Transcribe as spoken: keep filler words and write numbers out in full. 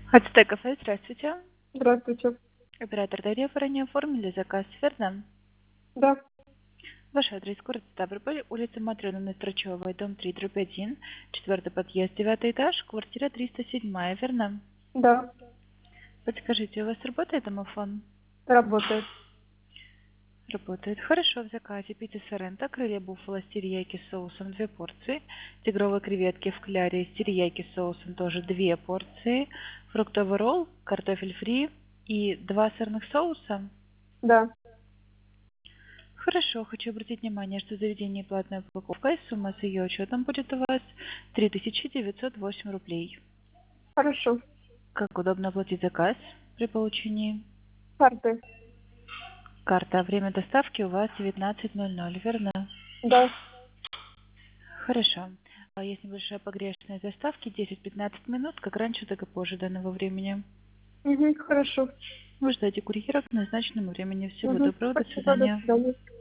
Хацтэй кафе, здравствуйте. Здравствуйте. Оператор Дарья, вы ранее оформили заказ, верно? Да, Ваш адрес город Ставрополь, улица Матрёнины Строчёвой, дом три, дробь один, четвертый подъезд, девятый этаж, квартира триста семь, верно? да, Подскажите, у вас работает домофон? работает. Работает. Хорошо, в заказе пицца Соренто, крылья буффало с терияки с соусом две порции, тигровые креветки в кляре с терияки с соусом тоже две порции, фруктовый ролл, картофель фри и два сырных соуса. Да, Хорошо, хочу обратить внимание, что в заведении платная упаковка, и сумма с ее учетом будет у вас три тысячи девятьсот восемь рублей. хорошо. Как удобно оплатить заказ при получении Карты. карты? А время доставки у вас девятнадцать ноль ноль, верно? Да, Хорошо. А есть небольшая погрешность доставки, десять-пятнадцать минут, как раньше, так и позже данного времени. угу, хорошо. Вы ждете курьера к назначенному времени. Всего Угу, доброго, до спасибо, до свидания. свидания.